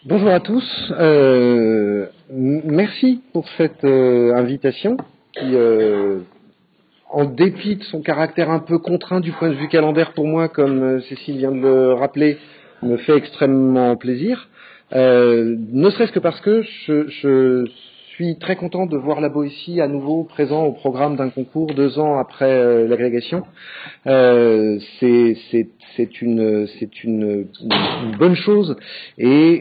Bonjour à tous. Merci pour cette invitation qui, en dépit de son caractère un peu contraint du point de vue calendaire pour moi, comme Cécile vient de le rappeler, me fait extrêmement plaisir. Ne serait-ce que parce que je suis très content de voir la Boétie à nouveau présent au programme d'un concours 2 ans après l'agrégation. C'est une bonne chose et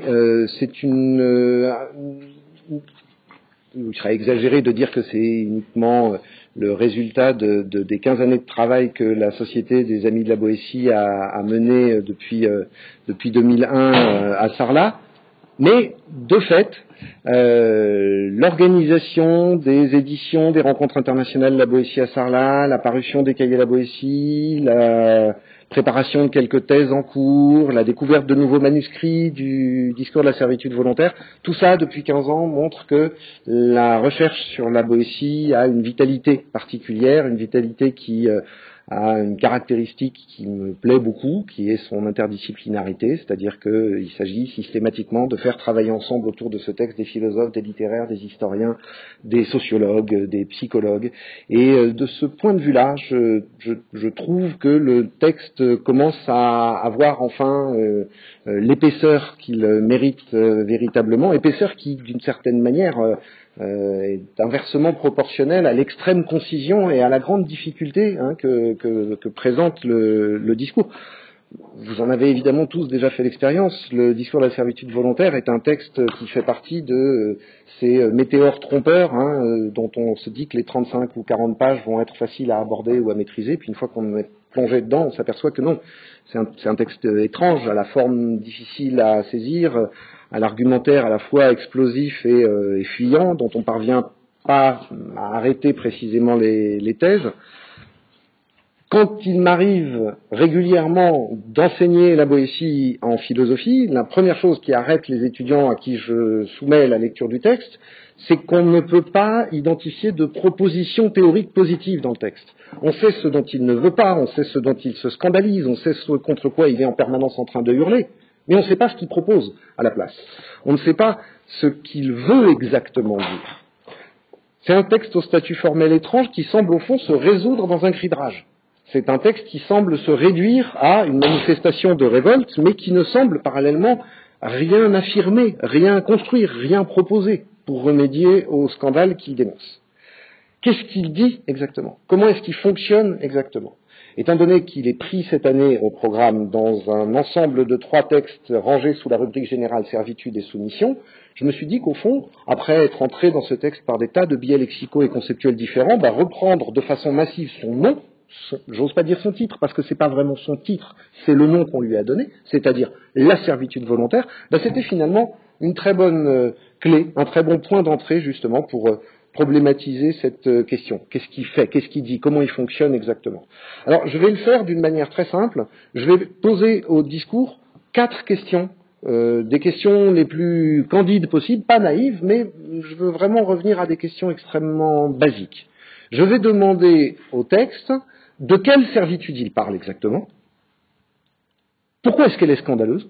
il serait exagéré de dire que c'est uniquement le résultat des 15 années de travail que la Société des Amis de la Boétie a mené depuis 2001 à Sarlat. Mais, de fait, l'organisation des éditions des rencontres internationales de la Boétie à Sarlat, la parution des cahiers de la Boétie, la préparation de quelques thèses en cours, la découverte de nouveaux manuscrits du discours de la servitude volontaire, tout ça, depuis 15 ans, montre que la recherche sur la Boétie a une vitalité particulière, une vitalité qui a une caractéristique qui me plaît beaucoup, qui est son interdisciplinarité, c'est-à-dire qu'il s'agit systématiquement de faire travailler ensemble autour de ce texte des philosophes, des littéraires, des historiens, des sociologues, des psychologues. Et de ce point de vue-là, je trouve que le texte commence à avoir enfin l'épaisseur qu'il mérite véritablement, épaisseur qui, d'une certaine manière, est inversement proportionnelle à l'extrême concision et à la grande difficulté que présente le discours. Vous en avez évidemment tous déjà fait l'expérience. Le discours de la servitude volontaire est un texte qui fait partie de ces météores trompeurs dont on se dit que les 35 ou 40 pages vont être faciles à aborder ou à maîtriser, puis une fois qu'on est plongé dedans, on s'aperçoit que non. C'est un texte étrange, à la forme difficile à saisir, à l'argumentaire à la fois explosif et fuyant, dont on parvient pas à arrêter précisément les thèses. Quand il m'arrive régulièrement d'enseigner la Boétie en philosophie, la première chose qui arrête les étudiants à qui je soumets la lecture du texte, c'est qu'on ne peut pas identifier de proposition théorique positive dans le texte. On sait ce dont il ne veut pas, on sait ce dont il se scandalise, on sait ce contre quoi il est en permanence en train de hurler, mais on ne sait pas ce qu'il propose à la place. On ne sait pas ce qu'il veut exactement dire. C'est un texte au statut formel étrange qui semble au fond se résoudre dans un cri de rage. C'est un texte qui semble se réduire à une manifestation de révolte, mais qui ne semble parallèlement rien affirmer, rien construire, rien proposer pour remédier au scandale qu'il dénonce. Qu'est-ce qu'il dit exactement? Comment est-ce qu'il fonctionne exactement? Étant donné qu'il est pris cette année au programme dans un ensemble de 3 textes rangés sous la rubrique générale servitude et soumission, je me suis dit qu'au fond, après être entré dans ce texte par des tas de biais lexicaux et conceptuels différents, reprendre de façon massive son nom, j'ose pas dire son titre, parce que c'est pas vraiment son titre, c'est le nom qu'on lui a donné, c'est-à-dire la servitude volontaire, c'était finalement une très bonne clé, un très bon point d'entrée justement pour problématiser cette question. Qu'est-ce qu'il fait? Qu'est-ce qu'il dit? Comment il fonctionne exactement? Alors, je vais le faire d'une manière très simple. Je vais poser au discours 4 questions, des questions les plus candides possibles, pas naïves, mais je veux vraiment revenir à des questions extrêmement basiques. Je vais demander au texte de quelle servitude il parle exactement, pourquoi est-ce qu'elle est scandaleuse,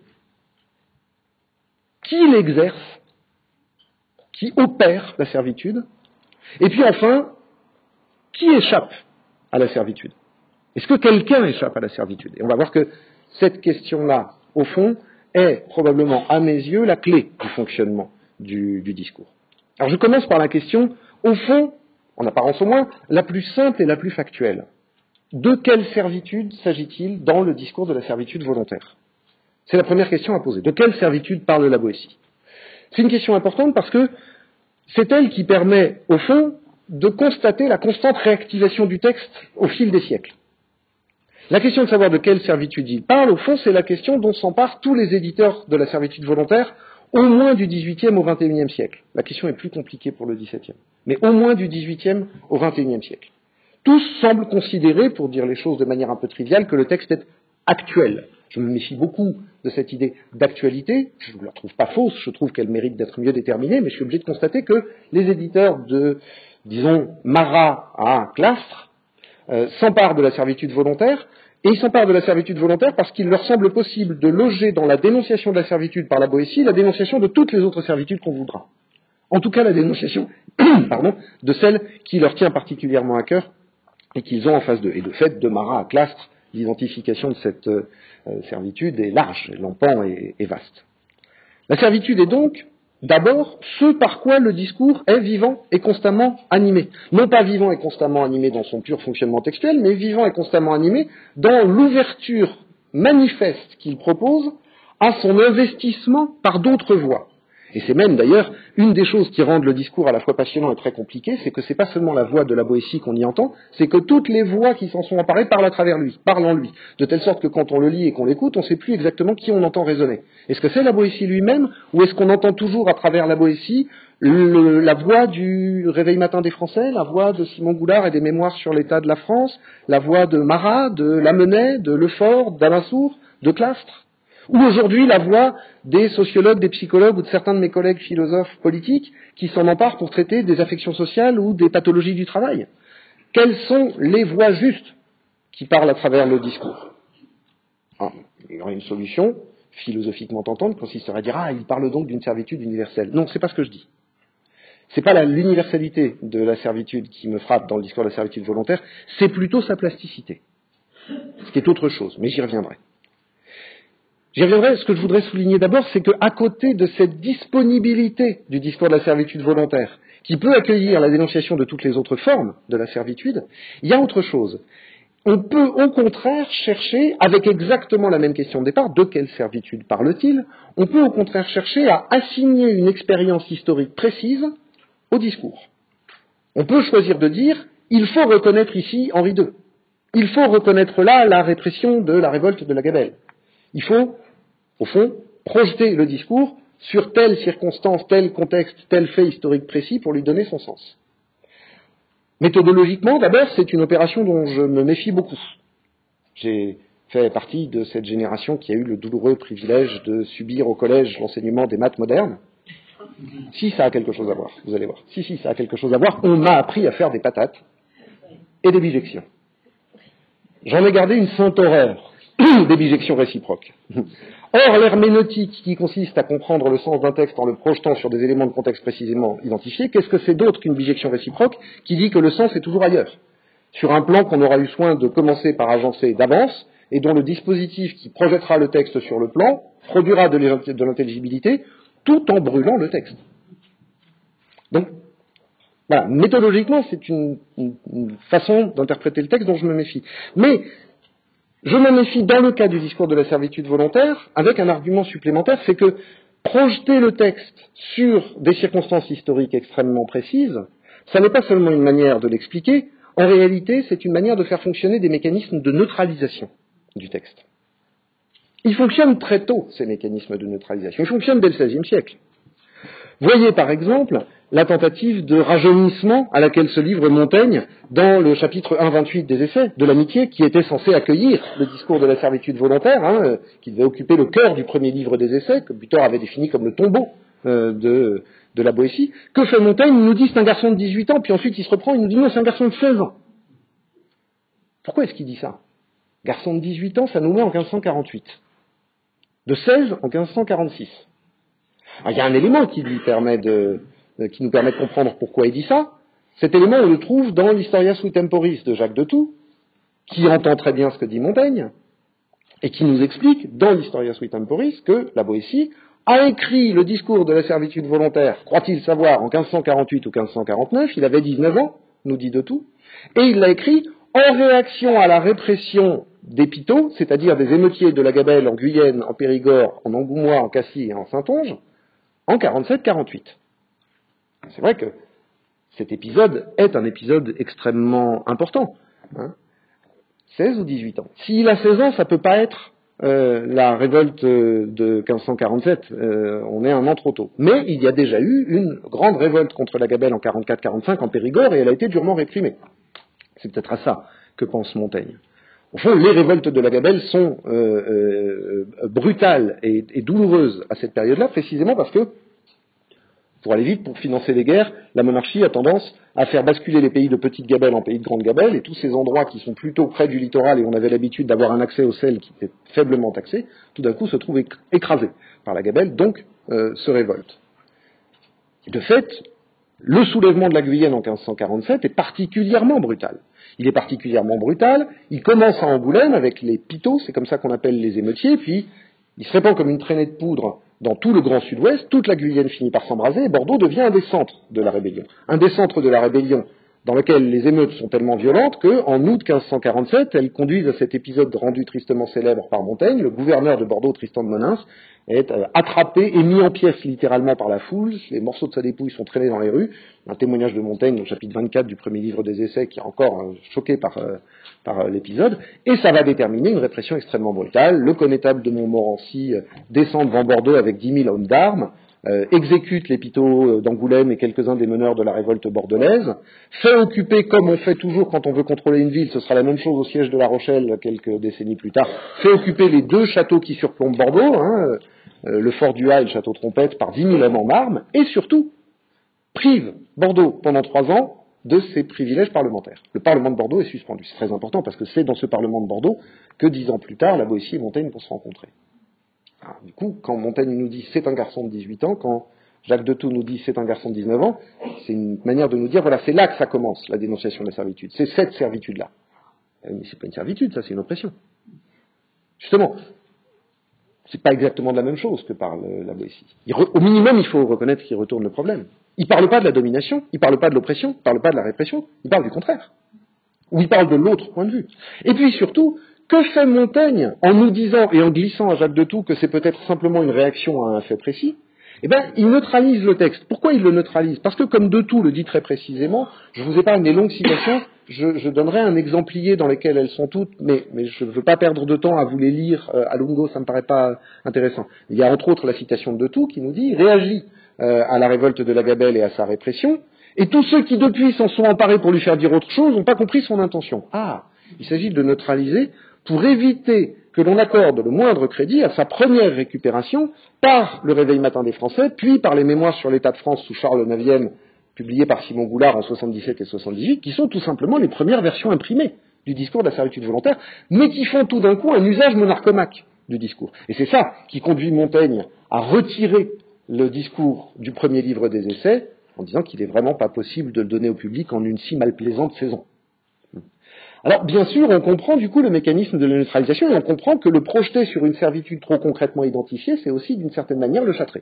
qui l'exerce, qui opère la servitude, et puis enfin, qui échappe à la servitude? Est-ce que quelqu'un échappe à la servitude? Et on va voir que cette question-là, au fond, est probablement, à mes yeux, la clé du fonctionnement du discours. Alors je commence par la question, au fond, en apparence au moins, la plus simple et la plus factuelle. De quelle servitude s'agit-il dans le discours de la servitude volontaire? C'est la première question à poser. De quelle servitude parle la Boétie? C'est une question importante parce que c'est elle qui permet, au fond, de constater la constante réactivation du texte au fil des siècles. La question de savoir de quelle servitude il parle, au fond, c'est la question dont s'emparent tous les éditeurs de la servitude volontaire, au moins du XVIIIe au XXIe siècle. La question est plus compliquée pour le XVIIe, mais au moins du XVIIIe au XXIe siècle. Tous semblent considérer, pour dire les choses de manière un peu triviale, que le texte est actuel. Je me méfie beaucoup de cette idée d'actualité, je ne la trouve pas fausse, je trouve qu'elle mérite d'être mieux déterminée, mais je suis obligé de constater que les éditeurs de, disons, Marat à Clastres s'emparent de la servitude volontaire Et ils s'emparent de la servitude volontaire parce qu'il leur semble possible de loger dans la dénonciation de la servitude par la Boétie la dénonciation de toutes les autres servitudes qu'on voudra. En tout cas, la dénonciation de celle qui leur tient particulièrement à cœur et qu'ils ont en face d'eux. Et de fait, de Marat à Clastres, l'identification de cette servitude est large, l'empan est vaste. La servitude est donc, d'abord, ce par quoi le discours est vivant et constamment animé. Non pas vivant et constamment animé dans son pur fonctionnement textuel, mais vivant et constamment animé dans l'ouverture manifeste qu'il propose à son investissement par d'autres voies. Et c'est même d'ailleurs une des choses qui rendent le discours à la fois passionnant et très compliqué, c'est que c'est pas seulement la voix de la Boétie qu'on y entend, c'est que toutes les voix qui s'en sont emparées parlent à travers lui, parlent en lui, de telle sorte que quand on le lit et qu'on l'écoute, on ne sait plus exactement qui on entend résonner. Est-ce que c'est la Boétie lui-même, ou est-ce qu'on entend toujours à travers la Boétie la voix du Réveil matin des Français, la voix de Simon Goulard et des Mémoires sur l'état de la France, la voix de Marat, de Lamennais, de Lefort, d'Alinsour, de Clastres? Ou aujourd'hui la voix des sociologues, des psychologues ou de certains de mes collègues philosophes politiques qui s'en emparent pour traiter des affections sociales ou des pathologies du travail? Quelles sont les voix justes qui parlent à travers le discours? Il y aurait une solution, philosophiquement tentante, consisterait à dire « il parle donc d'une servitude universelle ». Non, c'est pas ce que je dis. C'est pas l'universalité de la servitude qui me frappe dans le discours de la servitude volontaire, c'est plutôt sa plasticité. Ce qui est autre chose, mais j'y reviendrai. Ce que je voudrais souligner d'abord, c'est qu'à côté de cette disponibilité du discours de la servitude volontaire, qui peut accueillir la dénonciation de toutes les autres formes de la servitude, il y a autre chose. On peut au contraire chercher, avec exactement la même question de départ, de quelle servitude parle-t-il? On peut au contraire chercher à assigner une expérience historique précise au discours. On peut choisir de dire, il faut reconnaître ici Henri II. Il faut reconnaître là la répression de la révolte de la Gabelle. Il faut, au fond, projeter le discours sur telle circonstance, tel contexte, tel fait historique précis pour lui donner son sens. Méthodologiquement, d'abord, c'est une opération dont je me méfie beaucoup. J'ai fait partie de cette génération qui a eu le douloureux privilège de subir au collège l'enseignement des maths modernes. Si ça a quelque chose à voir, vous allez voir. Si ça a quelque chose à voir, on m'a appris à faire des patates et des bijections. J'en ai gardé une sainte horreur des bijections réciproques. Or, l'herméneutique qui consiste à comprendre le sens d'un texte en le projetant sur des éléments de contexte précisément identifiés, qu'est-ce que c'est d'autre qu'une bijection réciproque qui dit que le sens est toujours ailleurs, sur un plan qu'on aura eu soin de commencer par agencer d'avance et dont le dispositif qui projettera le texte sur le plan produira de l'intelligibilité tout en brûlant le texte. Donc, voilà, méthodologiquement, c'est une façon d'interpréter le texte dont je me méfie. Mais je me méfie dans le cas du discours de la servitude volontaire avec un argument supplémentaire, c'est que projeter le texte sur des circonstances historiques extrêmement précises, ça n'est pas seulement une manière de l'expliquer, en réalité c'est une manière de faire fonctionner des mécanismes de neutralisation du texte. Ils fonctionnent très tôt, ces mécanismes de neutralisation, ils fonctionnent dès le XVIe siècle. Voyez par exemple la tentative de rajeunissement à laquelle se livre Montaigne dans le chapitre 1,28 des Essais de l'amitié, qui était censé accueillir le discours de la servitude volontaire, qui devait occuper le cœur du premier livre des Essais, que Butor avait défini comme le tombeau de la Boétie. Que fait Montaigne? Il nous dit c'est un garçon de 18 ans, puis ensuite il se reprend, il nous dit non, c'est un garçon de 16 ans. Pourquoi est-ce qu'il dit ça? Garçon de 18 ans, ça nous met en 1548. De 16 en 1546. Alors, il y a un élément qui nous permet de comprendre pourquoi il dit ça. Cet élément, on le trouve dans l'Historia sui temporis de Jacques de Thou, qui entend très bien ce que dit Montaigne, et qui nous explique dans l'Historia sui temporis que la Boétie a écrit le discours de la servitude volontaire, croit-il savoir, en 1548 ou 1549, il avait 19 ans, nous dit de Thou, et il l'a écrit en réaction à la répression des Pitots, c'est-à-dire des émeutiers de la Gabelle en Guyenne, en Périgord, en Angoumois, en Cassis et en Saintonge, en 47-48. C'est vrai que cet épisode est un épisode extrêmement important. 16 ou 18 ans. S'il a 16 ans, ça ne peut pas être la révolte de 1547. On est un an trop tôt. Mais il y a déjà eu une grande révolte contre la Gabelle en 44-45 en Périgord et elle a été durement réprimée. C'est peut-être à ça que pense Montaigne. Au fond, les révoltes de la Gabelle sont brutales et douloureuses à cette période-là, précisément parce que Pour aller vite, pour financer les guerres, la monarchie a tendance à faire basculer les pays de petite gabelle en pays de grande gabelle, et tous ces endroits qui sont plutôt près du littoral et où on avait l'habitude d'avoir un accès au sel qui était faiblement taxé, tout d'un coup se trouvent écrasés par la gabelle, donc se révoltent. De fait, le soulèvement de la Guyenne en 1547 est particulièrement brutal. Il est particulièrement brutal, il commence à Angoulême avec les pitots, c'est comme ça qu'on appelle les émeutiers, puis il se répand comme une traînée de poudre dans tout le Grand Sud-Ouest, toute la Guyenne finit par s'embraser, et Bordeaux devient un des centres de la rébellion. Un des centres de la rébellion dans lequel les émeutes sont tellement violentes qu'en août 1547, elles conduisent à cet épisode rendu tristement célèbre par Montaigne. Le gouverneur de Bordeaux, Tristan de Monins, est attrapé et mis en pièces littéralement par la foule. Les morceaux de sa dépouille sont traînés dans les rues. Un témoignage de Montaigne au chapitre 24 du premier livre des Essais qui est encore choqué par l'épisode. Et ça va déterminer une répression extrêmement brutale. Le connétable de Montmorency descend devant Bordeaux avec 10 000 hommes d'armes, exécute les pitots d'Angoulême et quelques-uns des meneurs de la révolte bordelaise, fait occuper, comme on fait toujours quand on veut contrôler une ville, ce sera la même chose au siège de La Rochelle quelques décennies plus tard, fait occuper les deux châteaux qui surplombent Bordeaux, le fort du Ha et le château Trompette, par 10 000 hommes en armes, et surtout prive Bordeaux pendant 3 ans de ses privilèges parlementaires. Le Parlement de Bordeaux est suspendu. C'est très important parce que c'est dans ce Parlement de Bordeaux que 10 ans plus tard, la Boétie et Montaigne vont se rencontrer. Alors, du coup, quand Montaigne nous dit c'est un garçon de 18 ans, quand Jacques de Thou nous dit c'est un garçon de 19 ans, c'est une manière de nous dire, voilà, c'est là que ça commence, la dénonciation de la servitude. C'est cette servitude-là. Mais c'est pas une servitude, ça, c'est une oppression. Justement, c'est pas exactement de la même chose que parle la Boétie. Au minimum, il faut reconnaître qu'il retourne le problème. Il parle pas de la domination, il parle pas de l'oppression, il parle pas de la répression, il parle du contraire. Ou il parle de l'autre point de vue. Et puis surtout, que fait Montaigne en nous disant et en glissant à Jacques de Thou que c'est peut-être simplement une réaction à un fait précis? Eh bien, il neutralise le texte. Pourquoi il le neutralise? Parce que comme de Thou le dit très précisément, je vous épargne les longues citations, je donnerai un exemplier dans lequel elles sont toutes, mais je ne veux pas perdre de temps à vous les lire à lungo, ça me paraît pas intéressant. Il y a entre autres la citation de Thou qui nous dit « réagit à la révolte de la Gabelle et à sa répression, et tous ceux qui depuis s'en sont emparés pour lui faire dire autre chose n'ont pas compris son intention. » Ah, il s'agit de neutraliser pour éviter que l'on accorde le moindre crédit à sa première récupération par le Réveil matin des Français, puis par les mémoires sur l'état de France sous Charles IX, publiés par Simon Goulard en 77 et 78, qui sont tout simplement les premières versions imprimées du discours de la servitude volontaire, mais qui font tout d'un coup un usage monarchomaque du discours. Et c'est ça qui conduit Montaigne à retirer le discours du premier livre des Essais, en disant qu'il n'est vraiment pas possible de le donner au public en une si malplaisante saison. Alors, bien sûr, on comprend du coup le mécanisme de la neutralisation et on comprend que le projeter sur une servitude trop concrètement identifiée, c'est aussi d'une certaine manière le châtrer.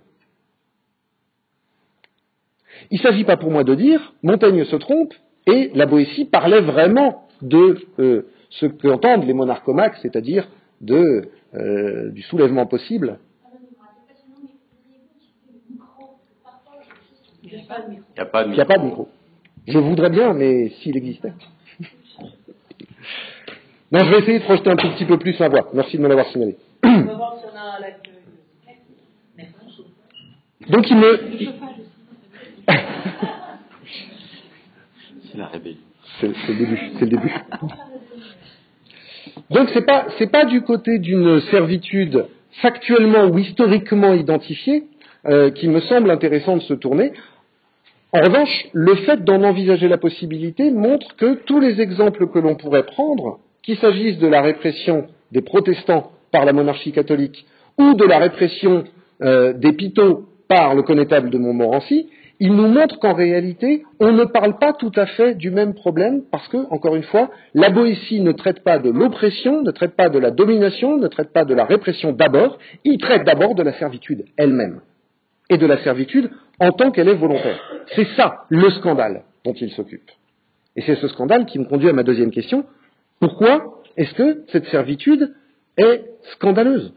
Il ne s'agit pas pour moi de dire Montaigne se trompe et la Boétie parlait vraiment de ce qu'entendent les monarchomaques, c'est-à-dire du soulèvement possible. Il n'y a pas de micro. Je voudrais bien, mais s'il existait. Non, je vais essayer de projeter un tout petit peu plus ma voix. Merci de me l'avoir signalé. Donc il me... C'est la rébellion. C'est le début. Donc c'est pas du côté d'une servitude factuellement ou historiquement identifiée qui me semble intéressant de se tourner. En revanche, le fait d'en envisager la possibilité montre que tous les exemples que l'on pourrait prendre, qu'il s'agisse de la répression des protestants par la monarchie catholique ou de la répression des pitots par le connétable de Montmorency, ils nous montrent qu'en réalité, on ne parle pas tout à fait du même problème parce que, encore une fois, la Boétie ne traite pas de l'oppression, ne traite pas de la domination, ne traite pas de la répression d'abord, il traite d'abord de la servitude elle-même et de la servitude en tant qu'elle est volontaire. C'est ça le scandale dont il s'occupe. Et c'est ce scandale qui me conduit à ma deuxième question. Pourquoi est-ce que cette servitude est scandaleuse?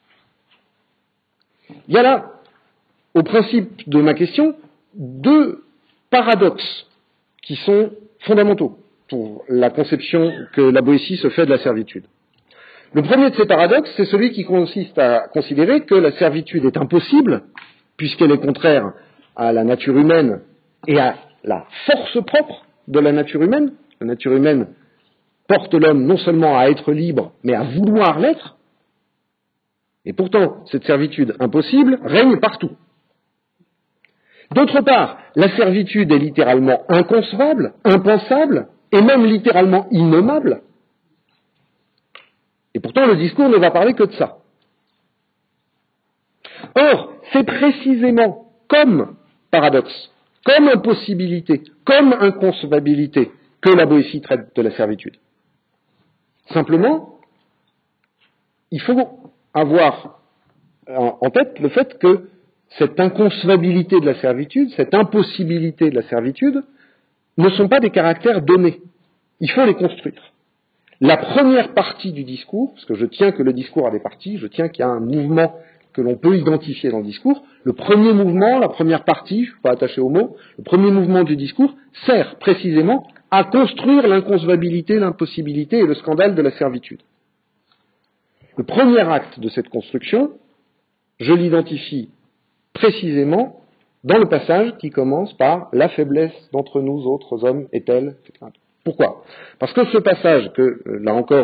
Il y a là, au principe de ma question, 2 paradoxes qui sont fondamentaux pour la conception que la Boétie se fait de la servitude. Le premier de ces paradoxes, c'est celui qui consiste à considérer que la servitude est impossible, puisqu'elle est contraire à la nature humaine et à la force propre de la nature humaine. La nature humaine porte l'homme non seulement à être libre, mais à vouloir l'être. Et pourtant, cette servitude impossible règne partout. D'autre part, la servitude est littéralement inconcevable, impensable, et même littéralement innommable. Et pourtant, le discours ne va parler que de ça. Or, c'est précisément comme paradoxe, comme impossibilité, comme inconcevabilité que la Boétie traite de la servitude. Simplement, il faut avoir en tête le fait que cette inconcevabilité de la servitude, cette impossibilité de la servitude, ne sont pas des caractères donnés. Il faut les construire. La première partie du discours, parce que je tiens que le discours a des parties, je tiens qu'il y a un mouvement que l'on peut identifier dans le discours, le premier mouvement, la première partie, je ne suis pas attaché au mot, le premier mouvement du discours sert précisément à construire l'inconcevabilité, l'impossibilité et le scandale de la servitude. Le premier acte de cette construction, je l'identifie précisément dans le passage qui commence par « La faiblesse d'entre nous autres hommes est telle ». Pourquoi ? Parce que ce passage que, là encore,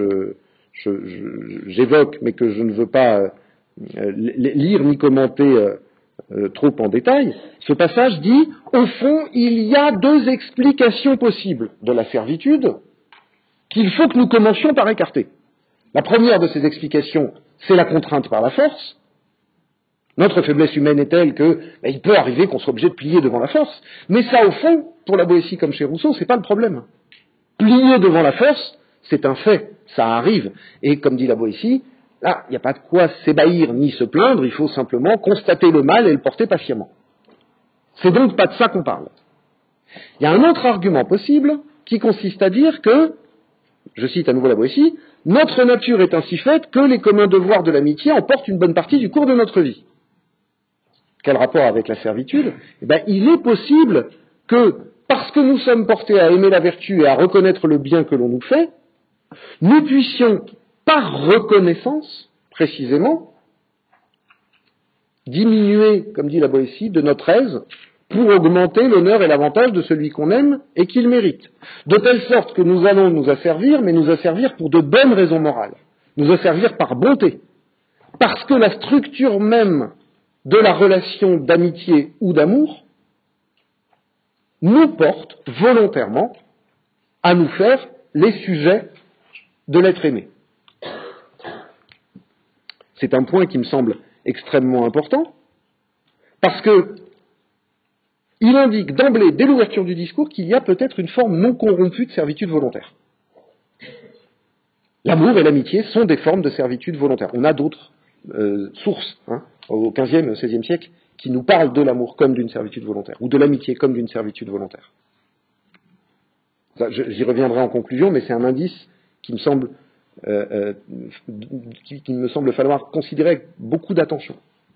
j'évoque, mais que je ne veux pas lire ni commenter trop en détail, ce passage dit, au fond, il y a deux explications possibles de la servitude qu'il faut que nous commencions par écarter. La première de ces explications, c'est la contrainte par la force. Notre faiblesse humaine est telle que, il peut arriver qu'on soit obligé de plier devant la force. Mais ça, au fond, pour la Boétie comme chez Rousseau, c'est pas le problème. Plier devant la force, c'est un fait, ça arrive. Et comme dit la Boétie, là, il n'y a pas de quoi s'ébahir ni se plaindre, il faut simplement constater le mal et le porter patiemment. C'est donc pas de ça qu'on parle. Il y a un autre argument possible qui consiste à dire que, je cite à nouveau la Boétie, notre nature est ainsi faite que les communs devoirs de l'amitié emportent une bonne partie du cours de notre vie. Quel rapport avec la servitude ? Il est possible que, parce que nous sommes portés à aimer la vertu et à reconnaître le bien que l'on nous fait, nous puissions, par reconnaissance, précisément, diminuer, comme dit la Boétie, de notre aise pour augmenter l'honneur et l'avantage de celui qu'on aime et qu'il mérite. De telle sorte que nous allons nous asservir, mais nous asservir pour de bonnes raisons morales. Nous asservir par bonté. Parce que la structure même de la relation d'amitié ou d'amour nous porte volontairement à nous faire les sujets de l'être aimé. C'est un point qui me semble extrêmement important, parce que il indique d'emblée, dès l'ouverture du discours, qu'il y a peut-être une forme non corrompue de servitude volontaire. L'amour et l'amitié sont des formes de servitude volontaire. On a d'autres sources, au XVe et au XVIe siècle, qui nous parlent de l'amour comme d'une servitude volontaire, ou de l'amitié comme d'une servitude volontaire. J'y reviendrai en conclusion, mais c'est un indice qui me semble falloir considérer avec beaucoup d'attention.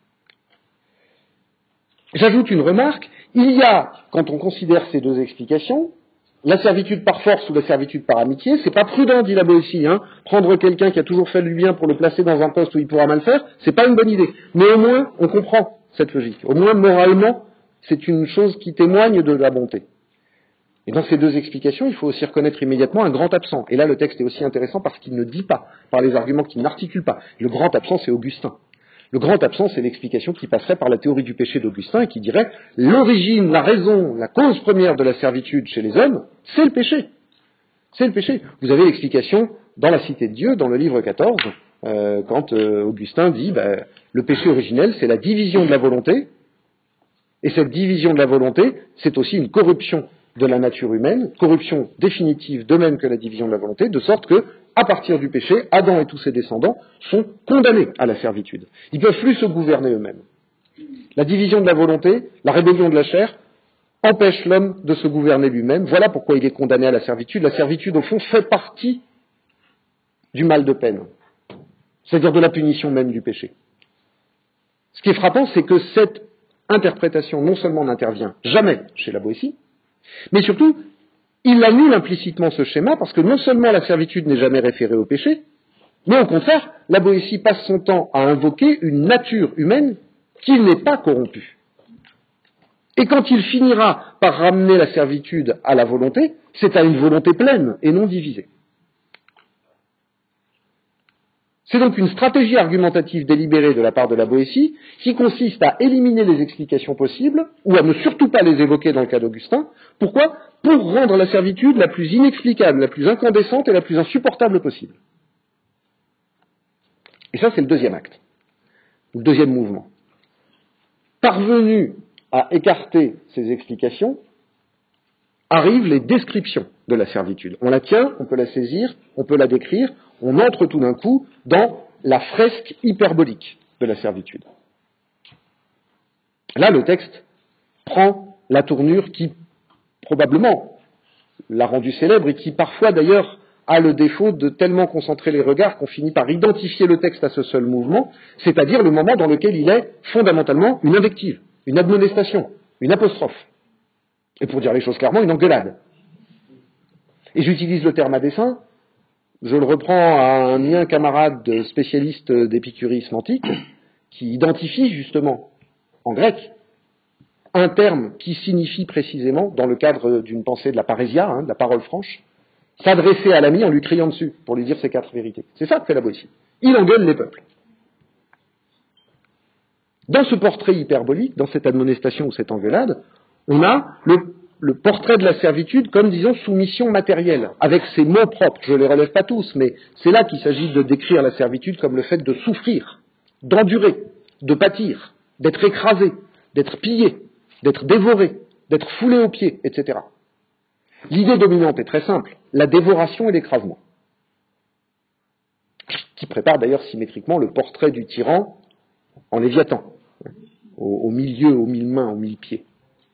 J'ajoute une remarque, il y a, quand on considère ces deux explications, la servitude par force ou la servitude par amitié, c'est pas prudent, dit la Boétie, prendre quelqu'un qui a toujours fait du bien pour le placer dans un poste où il pourra mal faire, c'est pas une bonne idée. Mais au moins, on comprend cette logique. Au moins, moralement, c'est une chose qui témoigne de la bonté. Et dans ces deux explications, il faut aussi reconnaître immédiatement un grand absent. Et là, le texte est aussi intéressant parce qu'il ne dit pas, par les arguments qu'il n'articule pas. Le grand absent, c'est Augustin. Le grand absent, c'est l'explication qui passerait par la théorie du péché d'Augustin et qui dirait l'origine, la raison, la cause première de la servitude chez les hommes, c'est le péché. C'est le péché. Vous avez l'explication dans la Cité de Dieu, dans le livre 14, quand Augustin dit le péché originel, c'est la division de la volonté, et cette division de la volonté, c'est aussi une corruption de la nature humaine, corruption définitive de même que la division de la volonté, de sorte que, à partir du péché, Adam et tous ses descendants sont condamnés à la servitude. Ils ne peuvent plus se gouverner eux-mêmes. La division de la volonté, la rébellion de la chair, empêche l'homme de se gouverner lui-même. Voilà pourquoi il est condamné à la servitude. La servitude, au fond, fait partie du mal de peine, c'est-à-dire de la punition même du péché. Ce qui est frappant, c'est que cette interprétation non seulement n'intervient jamais chez la Boétie, mais surtout, il annule implicitement ce schéma parce que non seulement la servitude n'est jamais référée au péché, mais au contraire, la Boétie passe son temps à invoquer une nature humaine qui n'est pas corrompue. Et quand il finira par ramener la servitude à la volonté, c'est à une volonté pleine et non divisée. C'est donc une stratégie argumentative délibérée de la part de la Boétie qui consiste à éliminer les explications possibles ou à ne surtout pas les évoquer dans le cas d'Augustin. Pourquoi? Pour rendre la servitude la plus inexplicable, la plus incandescente et la plus insupportable possible. Et ça, c'est le deuxième acte, le deuxième mouvement. Parvenu à écarter ces explications, arrivent les descriptions de la servitude. On la tient, on peut la saisir, on peut la décrire, on entre tout d'un coup dans la fresque hyperbolique de la servitude. Là, le texte prend la tournure qui, probablement, l'a rendu célèbre et qui, parfois, d'ailleurs, a le défaut de tellement concentrer les regards qu'on finit par identifier le texte à ce seul mouvement, c'est-à-dire le moment dans lequel il est fondamentalement une invective, une admonestation, une apostrophe. Et pour dire les choses clairement, une engueulade. Et j'utilise le terme à dessein, je le reprends à un mien camarade spécialiste d'épicurisme antique, qui identifie justement, en grec, un terme qui signifie précisément, dans le cadre d'une pensée de la parésia, de la parole franche, s'adresser à l'ami en lui criant dessus, pour lui dire ses 4 vérités. C'est ça que fait la Boétie. Il engueule les peuples. Dans ce portrait hyperbolique, dans cette admonestation ou cette engueulade, on a le portrait de la servitude comme, disons, soumission matérielle, avec ses mots propres. Je ne les relève pas tous, mais c'est là qu'il s'agit de décrire la servitude comme le fait de souffrir, d'endurer, de pâtir, d'être écrasé, d'être pillé, d'être dévoré, d'être foulé aux pieds, etc. L'idée dominante est très simple, la dévoration et l'écrasement, qui prépare d'ailleurs symétriquement le portrait du tyran en Léviathan, au milieu, aux 1000 mains, aux 1000 pieds.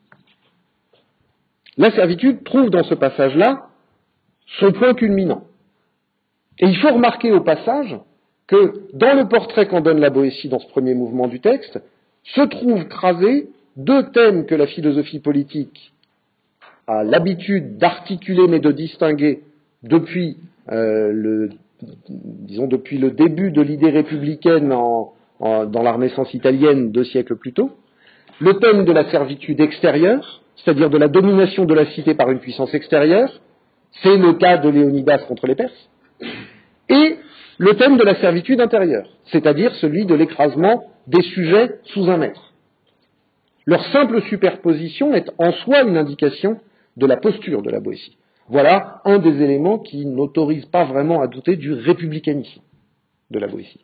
La servitude trouve dans ce passage-là son point culminant. Et il faut remarquer au passage que dans le portrait qu'en donne la Boétie dans ce premier mouvement du texte, se trouvent crasés 2 thèmes que la philosophie politique a l'habitude d'articuler mais de distinguer depuis depuis le début de l'idée républicaine dans la Renaissance italienne 2 siècles plus tôt, le thème de la servitude extérieure, c'est-à-dire de la domination de la cité par une puissance extérieure, c'est le cas de Léonidas contre les Perses, et le thème de la servitude intérieure, c'est-à-dire celui de l'écrasement des sujets sous un maître. Leur simple superposition est en soi une indication de la posture de la Boétie. Voilà un des éléments qui n'autorise pas vraiment à douter du républicanisme de la Boétie.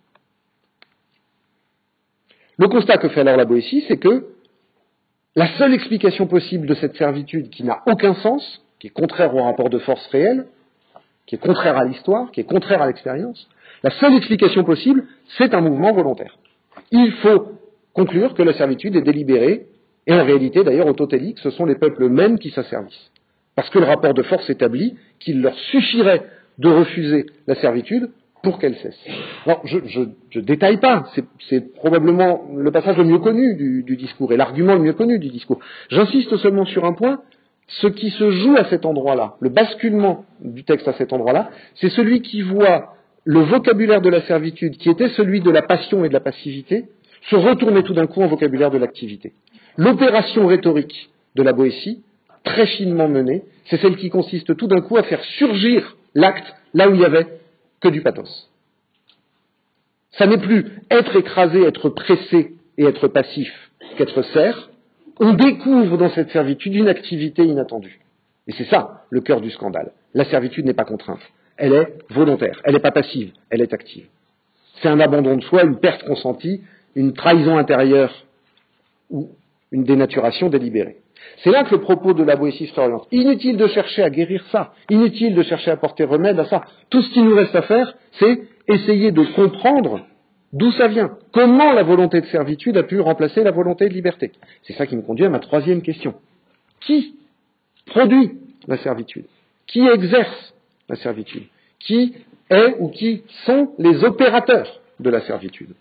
Le constat que fait alors la Boétie, c'est que la seule explication possible de cette servitude qui n'a aucun sens, qui est contraire au rapport de force réel, qui est contraire à l'histoire, qui est contraire à l'expérience, la seule explication possible, c'est un mouvement volontaire. Il faut conclure que la servitude est délibérée, et en réalité, d'ailleurs, autotélique, ce sont les peuples eux-mêmes qui s'asservissent. Parce que le rapport de force établit qu'il leur suffirait de refuser la servitude pour qu'elle cesse. Alors, je détaille pas, c'est probablement le passage le mieux connu du discours, et l'argument le mieux connu du discours. J'insiste seulement sur un point, ce qui se joue à cet endroit-là, le basculement du texte à cet endroit-là, c'est celui qui voit le vocabulaire de la servitude, qui était celui de la passion et de la passivité, se retourner tout d'un coup en vocabulaire de l'activité. L'opération rhétorique de la Boétie, très finement menée, c'est celle qui consiste tout d'un coup à faire surgir l'acte là où il y avait que du pathos. Ça n'est plus être écrasé, être pressé et être passif qu'être serf. On découvre dans cette servitude une activité inattendue. Et c'est ça le cœur du scandale. La servitude n'est pas contrainte. Elle est volontaire. Elle n'est pas passive. Elle est active. C'est un abandon de soi, une perte consentie, une trahison intérieure ou une dénaturation délibérée. C'est là que le propos de la Boétie se réoriente. Inutile de chercher à guérir ça, inutile de chercher à porter remède à ça. Tout ce qu'il nous reste à faire, c'est essayer de comprendre d'où ça vient. Comment la volonté de servitude a pu remplacer la volonté de liberté. C'est ça qui me conduit à ma troisième question. Qui produit la servitude? Qui exerce la servitude? Qui est ou qui sont les opérateurs de la servitude?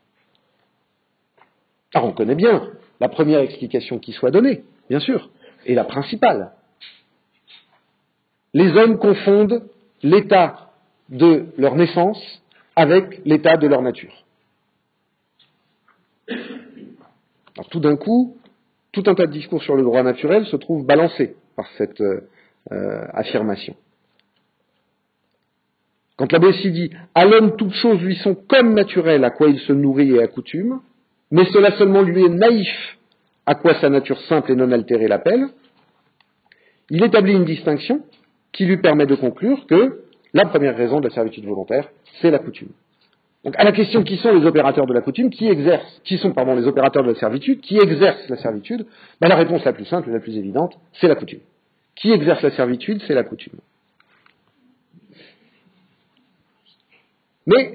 Alors on connaît bien la première explication qui soit donnée, bien sûr, et la principale. Les hommes confondent l'état de leur naissance avec l'état de leur nature. Alors tout d'un coup, tout un tas de discours sur le droit naturel se trouvent balancés par cette affirmation. Quand la Boétie dit « À l'homme toutes choses lui sont comme naturelles, à quoi il se nourrit et accoutume, mais cela seulement lui est naïf, à quoi sa nature simple et non altérée l'appelle », il établit une distinction qui lui permet de conclure que la première raison de la servitude volontaire, c'est la coutume. Donc à la question qui sont les opérateurs de la coutume, qui sont les opérateurs de la servitude, qui exercent la servitude, la réponse la plus simple et la plus évidente, c'est la coutume. Qui exerce la servitude, c'est la coutume. Mais,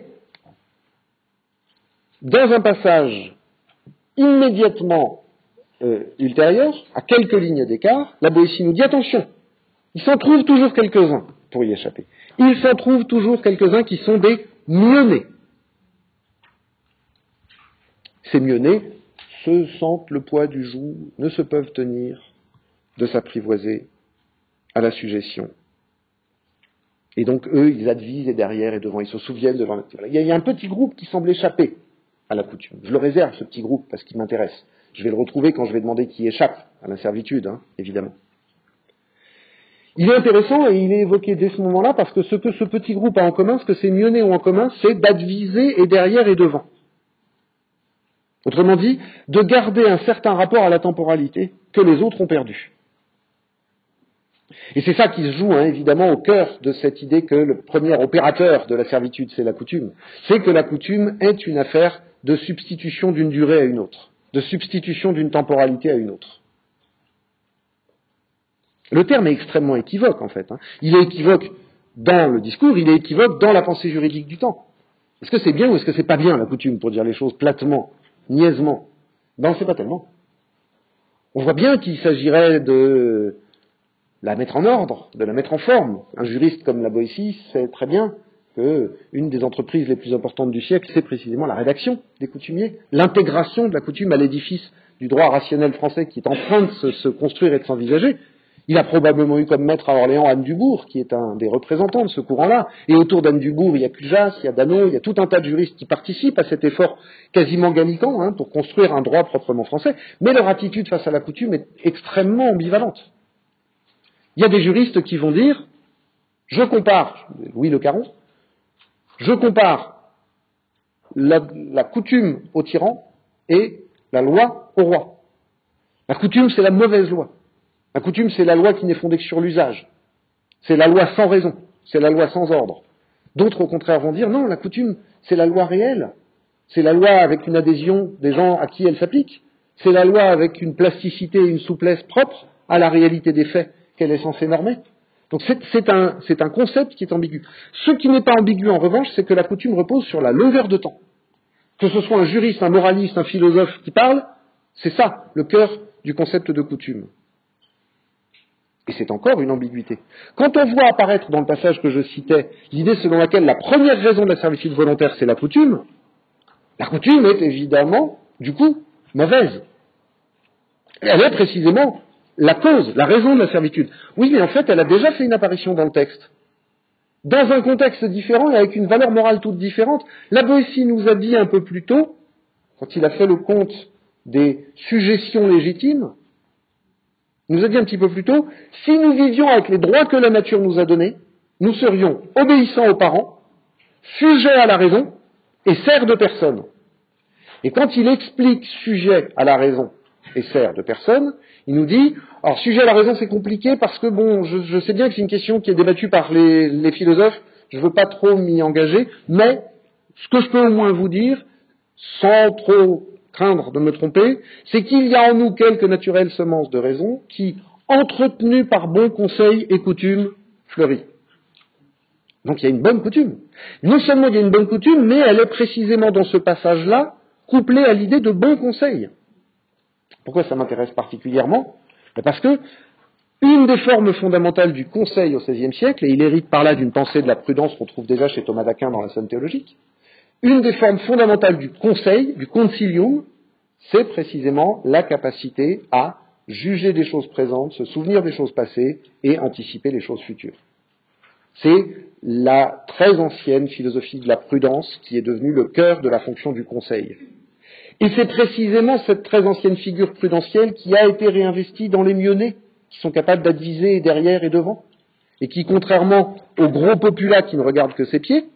dans un passage immédiatement ultérieur, à quelques lignes d'écart, la Boétie nous dit attention, il s'en trouve toujours quelques-uns pour y échapper. Il s'en trouve toujours quelques-uns qui sont des mieux-nés. Ces mieux-nés se sentent le poids du joug, ne se peuvent tenir de s'apprivoiser à la sujétion. Et donc, eux, ils advisent et derrière et devant, ils se souviennent de leur nature. Il y a un petit groupe qui semble échapper à la coutume. Je le réserve, ce petit groupe, parce qu'il m'intéresse. Je vais le retrouver quand je vais demander qui échappe à la servitude, évidemment. Il est intéressant et il est évoqué dès ce moment-là parce que ce que ce petit groupe a en commun, ce que ces mieux-nés ont en commun, c'est d'adviser et derrière et devant. Autrement dit, de garder un certain rapport à la temporalité que les autres ont perdu. Et c'est ça qui se joue, évidemment, au cœur de cette idée que le premier opérateur de la servitude, c'est la coutume. C'est que la coutume est une affaire de substitution d'une durée à une autre, de substitution d'une temporalité à une autre. Le terme est extrêmement équivoque, en fait. Il est équivoque dans le discours, il est équivoque dans la pensée juridique du temps. Est-ce que c'est bien ou est-ce que c'est pas bien, la coutume, pour dire les choses platement, niaisement? Ben, on ne sait pas tellement. On voit bien qu'il s'agirait de la mettre en ordre, de la mettre en forme. Un juriste comme la Boétie sait très bien qu'une des entreprises les plus importantes du siècle, c'est précisément la rédaction des coutumiers, l'intégration de la coutume à l'édifice du droit rationnel français qui est en train de se construire et de s'envisager. Il a probablement eu comme maître à Orléans Anne Dubourg, qui est un des représentants de ce courant-là. Et autour d'Anne Dubourg, il y a Cujas, il y a Dano, il y a tout un tas de juristes qui participent à cet effort quasiment gallican pour construire un droit proprement français. Mais leur attitude face à la coutume est extrêmement ambivalente. Il y a des juristes qui vont dire, je compare, Louis Le Caron, je compare la coutume au tyran et la loi au roi. La coutume, c'est la mauvaise loi. La coutume, c'est la loi qui n'est fondée que sur l'usage. C'est la loi sans raison. C'est la loi sans ordre. D'autres, au contraire, vont dire, non, la coutume, c'est la loi réelle. C'est la loi avec une adhésion des gens à qui elle s'applique. C'est la loi avec une plasticité et une souplesse propre à la réalité des faits qu'elle est censée normer. Donc c'est un concept qui est ambigu. Ce qui n'est pas ambigu, en revanche, c'est que la coutume repose sur la longueur de temps. Que ce soit un juriste, un moraliste, un philosophe qui parle, c'est ça, le cœur du concept de coutume. Et c'est encore une ambiguïté. Quand on voit apparaître dans le passage que je citais l'idée selon laquelle la première raison de la servitude volontaire, c'est la coutume est évidemment, du coup, mauvaise. Elle est précisément la cause, la raison de la servitude. Oui, mais en fait, elle a déjà fait une apparition dans le texte. Dans un contexte différent et avec une valeur morale toute différente. La Boétie nous a dit un peu plus tôt, quand il a fait le compte des sujétions légitimes, nous a dit un petit peu plus tôt, si nous vivions avec les droits que la nature nous a donnés, nous serions obéissants aux parents, sujets à la raison et serfs de personne. Et quand il explique sujet à la raison et serfs de personne, il nous dit, alors sujet à la raison c'est compliqué parce que bon, je sais bien que c'est une question qui est débattue par les philosophes, je ne veux pas trop m'y engager, mais ce que je peux au moins vous dire, sans trop craindre de me tromper, c'est qu'il y a en nous quelques naturelles semences de raison qui, entretenues par bons conseils et coutumes, fleurit. Donc il y a une bonne coutume. Non seulement il y a une bonne coutume, mais elle est précisément dans ce passage-là couplée à l'idée de bons conseils. Pourquoi ça m'intéresse particulièrement? Parce que une des formes fondamentales du conseil au XVIe siècle, et il hérite par là d'une pensée de la prudence qu'on trouve déjà chez Thomas d'Aquin dans la Somme théologique, une des formes fondamentales du conseil, du concilium, c'est précisément la capacité à juger des choses présentes, se souvenir des choses passées et anticiper les choses futures. C'est la très ancienne philosophie de la prudence qui est devenue le cœur de la fonction du conseil. Et c'est précisément cette très ancienne figure prudentielle qui a été réinvestie dans les mieux-nés, qui sont capables d'adviser derrière et devant. et qui, contrairement au gros populace qui ne regarde que ses pieds,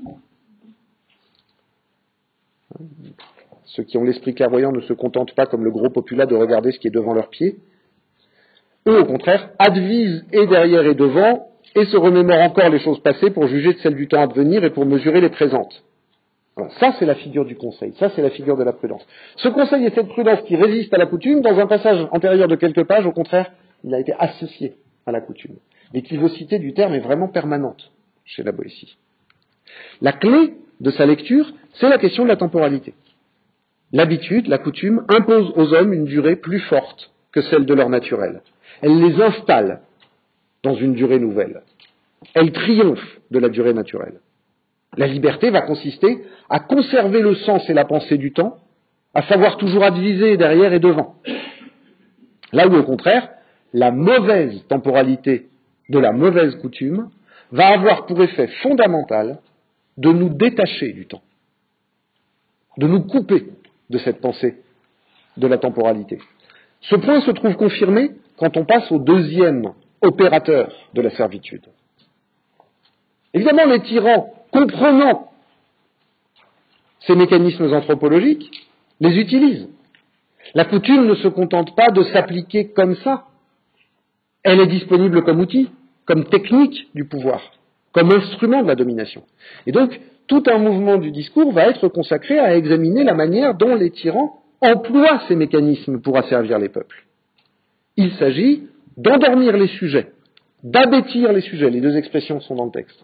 ceux qui ont l'esprit clairvoyant ne se contentent pas comme le gros populace de regarder ce qui est devant leurs pieds, eux, au contraire, advisent et derrière et devant, et se remémorent encore les choses passées pour juger de celles du temps à venir et pour mesurer les présentes. Voilà, ça, c'est la figure du conseil, ça, c'est la figure de la prudence. Ce conseil et cette prudence qui résistent à la coutume, dans un passage antérieur de quelques pages, au contraire, il a été associé à la coutume. L'équivocité du terme est vraiment permanente chez la Boétie. La clé de sa lecture, c'est la question de la temporalité. L'habitude, la coutume, impose aux hommes une durée plus forte que celle de leur naturel. Elle les installe dans une durée nouvelle. Elle triomphe de la durée naturelle. La liberté va consister à conserver le sens et la pensée du temps, à savoir toujours adviser derrière et devant. Là où, au contraire, la mauvaise temporalité de la mauvaise coutume va avoir pour effet fondamental de nous détacher du temps, de nous couper de cette pensée de la temporalité. Ce point se trouve confirmé quand on passe au deuxième opérateur de la servitude. Évidemment, les tyrans, comprenant ces mécanismes anthropologiques, les utilisent. La coutume ne se contente pas de s'appliquer comme ça. Elle est disponible comme outil, comme technique du pouvoir, comme instrument de la domination. Et donc, tout un mouvement du discours va être consacré à examiner la manière dont les tyrans emploient ces mécanismes pour asservir les peuples. Il s'agit d'endormir les sujets, d'abêtir les sujets. Les deux expressions sont dans le texte.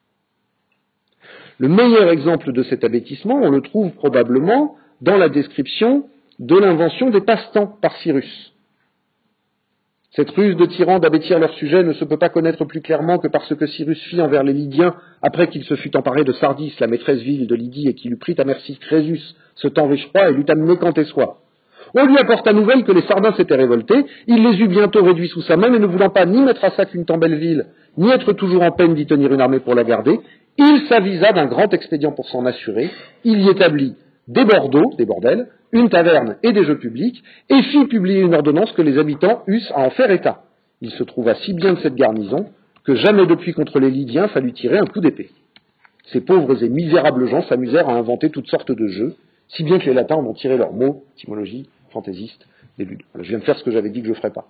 Le meilleur exemple de cet abêtissement, on le trouve probablement dans la description de l'invention des passe-temps par Cyrus. Cette ruse de tyran d'abêtir leur sujet ne se peut pas connaître plus clairement que par ce que Cyrus fit envers les Lydiens après qu'il se fut emparé de Sardis, la maîtresse ville de Lydie, et qu'il eut pris à merci Crésus, ce temps riche roi, et l'eut amené quand et soit. On lui apporta nouvelle que les Sardins s'étaient révoltés, il les eut bientôt réduits sous sa main, mais ne voulant pas ni mettre à sac une tant belle ville, ni être toujours en peine d'y tenir une armée pour la garder, il s'avisa d'un grand expédient pour s'en assurer, il y établit des bordeaux, des bordels, une taverne et des jeux publics, et fit publier une ordonnance que les habitants eussent à en faire état. Il se trouva si bien de cette garnison que jamais depuis contre les Lydiens fallut tirer un coup d'épée. Ces pauvres et misérables gens s'amusèrent à inventer toutes sortes de jeux, si bien que les Latins en ont tiré leurs mots, étymologie, fantaisiste, des ludes. Voilà, je viens de faire ce que j'avais dit que je ne ferais pas.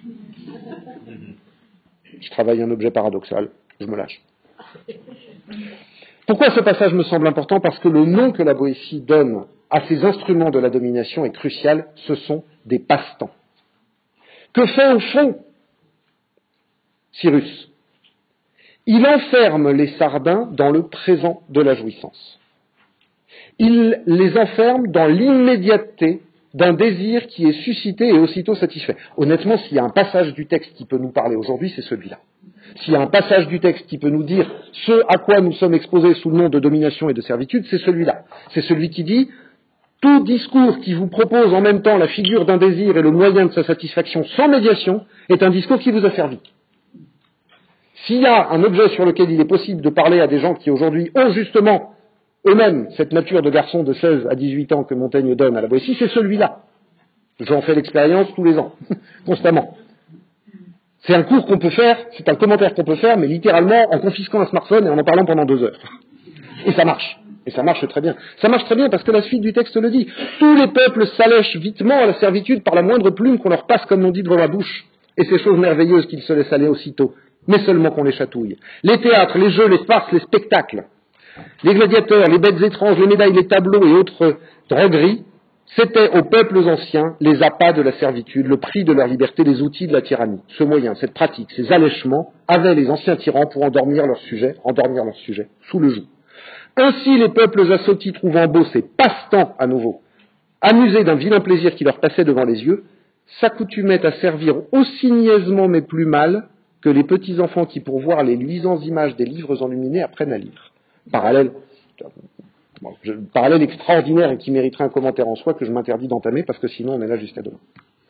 Je travaille un objet paradoxal, je me lâche. Pourquoi ce passage me semble important ? Parce que le nom que la Boétie donne à ces instruments de la domination est crucial, ce sont des passe-temps. Que fait au fond Cyrus ? Il enferme les Sardins dans le présent de la jouissance. Il les enferme dans l'immédiateté d'un désir qui est suscité et aussitôt satisfait. Honnêtement, s'il y a un passage du texte qui peut nous parler aujourd'hui, c'est celui-là. S'il y a un passage du texte qui peut nous dire ce à quoi nous sommes exposés sous le nom de domination et de servitude, c'est celui-là. C'est celui qui dit « Tout discours qui vous propose en même temps la figure d'un désir et le moyen de sa satisfaction sans médiation est un discours qui vous a servi. » S'il y a un objet sur lequel il est possible de parler à des gens qui aujourd'hui ont justement eux-mêmes cette nature de garçon de 16 à 18 ans que Montaigne donne à la Boétie, c'est celui-là. J'en fais l'expérience tous les ans, constamment. C'est un cours qu'on peut faire, c'est un commentaire qu'on peut faire, mais littéralement en confisquant un smartphone et en parlant pendant 2 heures. Et ça marche. Et ça marche très bien. Ça marche très bien parce que la suite du texte le dit. Tous les peuples s'allèchent vitement à la servitude par la moindre plume qu'on leur passe, comme on dit, devant la bouche. Et ces choses merveilleuses qu'ils se laissent aller aussitôt. Mais seulement qu'on les chatouille. Les théâtres, les jeux, les farces, les spectacles, les gladiateurs, les bêtes étranges, les médailles, les tableaux et autres drogueries, c'était aux peuples anciens les appâts de la servitude, le prix de leur liberté, les outils de la tyrannie. Ce moyen, cette pratique, ces allèchements avaient les anciens tyrans pour endormir leur sujet sous le joug. Ainsi, les peuples assotis trouvant beau ces passe-temps à nouveau, amusés d'un vilain plaisir qui leur passait devant les yeux, s'accoutumaient à servir aussi niaisement mais plus mal que les petits enfants qui, pour voir les luisantes images des livres enluminés, apprennent à lire. Parallèle extraordinaire et qui mériterait un commentaire en soi que je m'interdis d'entamer parce que sinon on est là jusqu'à demain.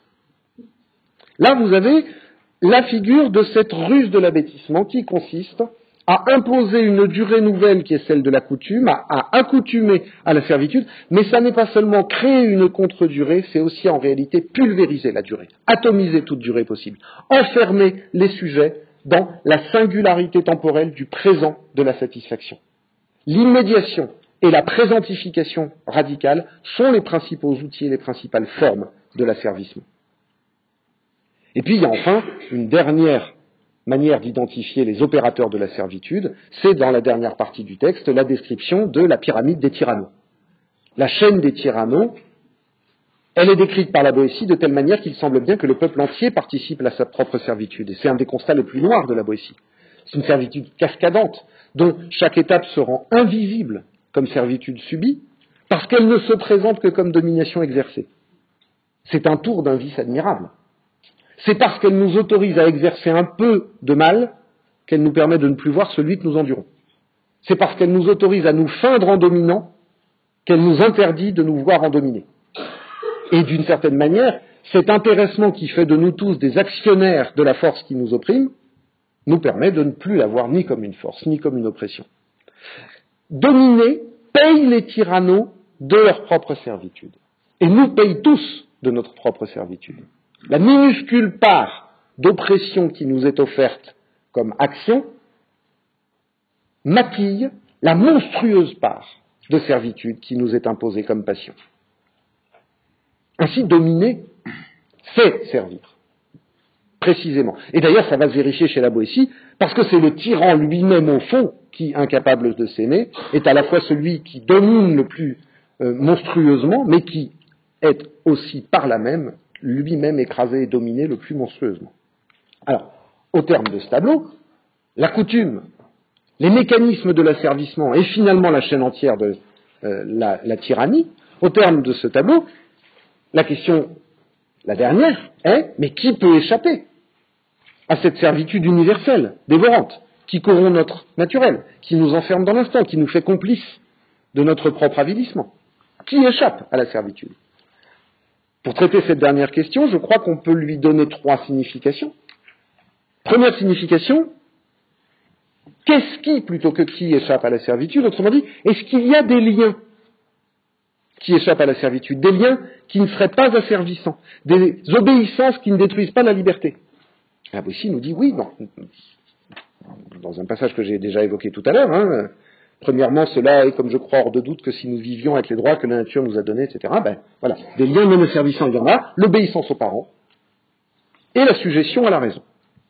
Là, vous avez la figure de cette ruse de l'abêtissement qui consiste à imposer une durée nouvelle qui est celle de la coutume, à accoutumer à la servitude, mais ça n'est pas seulement créer une contre-durée, c'est aussi en réalité pulvériser la durée, atomiser toute durée possible, enfermer les sujets dans la singularité temporelle du présent de la satisfaction. L'immédiation et la présentification radicale sont les principaux outils et les principales formes de l'asservissement. Et puis il y a enfin une dernière manière d'identifier les opérateurs de la servitude, c'est dans la dernière partie du texte la description de la pyramide des tyrannos. La chaîne des tyrannos, elle est décrite par la Boétie de telle manière qu'il semble bien que le peuple entier participe à sa propre servitude. Et c'est un des constats les plus noirs de la Boétie. C'est une servitude cascadante, dont chaque étape se rend invisible comme servitude subie, parce qu'elle ne se présente que comme domination exercée. C'est un tour d'un vice admirable. C'est parce qu'elle nous autorise à exercer un peu de mal qu'elle nous permet de ne plus voir celui que nous endurons. C'est parce qu'elle nous autorise à nous feindre en dominant qu'elle nous interdit de nous voir en dominés. Et d'une certaine manière, cet intéressement qui fait de nous tous des actionnaires de la force qui nous opprime nous permet de ne plus la voir ni comme une force, ni comme une oppression. Dominer paye les tyrannos de leur propre servitude. Et nous paye tous de notre propre servitude. La minuscule part d'oppression qui nous est offerte comme action maquille la monstrueuse part de servitude qui nous est imposée comme passion. Ainsi, dominer, c'est servir, précisément. Et d'ailleurs, ça va se vérifier chez la Boétie, parce que c'est le tyran lui-même au fond qui, incapable de s'aimer, est à la fois celui qui domine le plus monstrueusement, mais qui est aussi par là même lui-même écrasé et dominé le plus monstrueusement. Alors, au terme de ce tableau, la coutume, les mécanismes de l'asservissement et finalement la chaîne entière de la tyrannie, au terme de ce tableau, la question, la dernière, est, mais qui peut échapper à cette servitude universelle, dévorante, qui corrompt notre naturel, qui nous enferme dans l'instant, qui nous fait complices de notre propre avilissement? Qui échappe à la servitude? Pour traiter cette dernière question, je crois qu'on peut lui donner 3 significations. Première signification, qu'est-ce qui, plutôt que qui, échappe à la servitude? Autrement dit, est-ce qu'il y a des liens qui échappent à la servitude, des liens qui ne seraient pas asservissants, des obéissances qui ne détruisent pas la liberté? La Boétie nous dit oui, non. Dans un passage que j'ai déjà évoqué tout à l'heure, premièrement, cela est, comme je crois, hors de doute que si nous vivions avec les droits que la nature nous a donnés, etc., voilà, des liens non asservissants, il y en a, l'obéissance aux parents et la sujétion à la raison.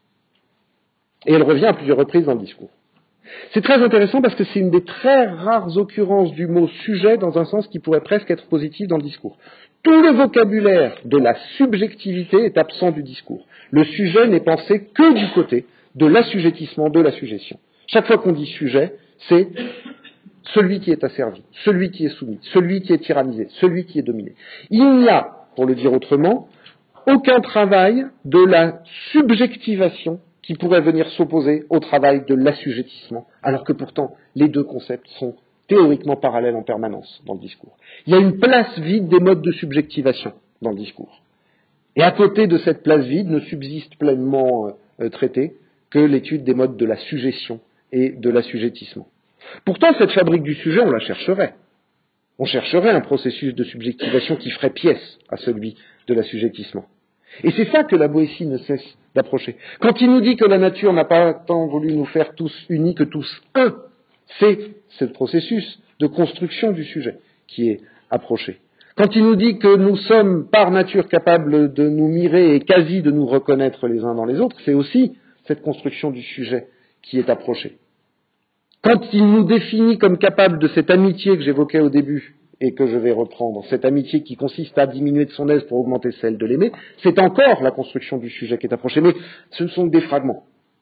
Et elle revient à plusieurs reprises dans le discours. C'est très intéressant parce que c'est une des très rares occurrences du mot sujet dans un sens qui pourrait presque être positif dans le discours. Tout le vocabulaire de la subjectivité est absent du discours. Le sujet n'est pensé que du côté de l'assujettissement, de la sujétion. Chaque fois qu'on dit sujet, c'est celui qui est asservi, celui qui est soumis, celui qui est tyrannisé, celui qui est dominé. Il n'y a, pour le dire autrement, aucun travail de la subjectivation qui pourrait venir s'opposer au travail de l'assujettissement, alors que pourtant les deux concepts sont théoriquement parallèles en permanence dans le discours. Il y a une place vide des modes de subjectivation dans le discours. Et à côté de cette place vide ne subsiste pleinement traitée que l'étude des modes de la sujétion et de l'assujettissement. Pourtant, cette fabrique du sujet, on la chercherait. On chercherait un processus de subjectivation qui ferait pièce à celui de l'assujettissement. Et c'est ça que la Boétie ne cesse d'approcher. Quand il nous dit que la nature n'a pas tant voulu nous faire tous unis que tous un, c'est ce processus de construction du sujet qui est approché. Quand il nous dit que nous sommes par nature capables de nous mirer et quasi de nous reconnaître les uns dans les autres, c'est aussi cette construction du sujet qui est approchée. Quand il nous définit comme capables de cette amitié que j'évoquais au début, et que je vais reprendre, cette amitié qui consiste à diminuer de son aise pour augmenter celle de l'aimer, c'est encore la construction du sujet qui est approchée, mais ce ne sont que des fragments.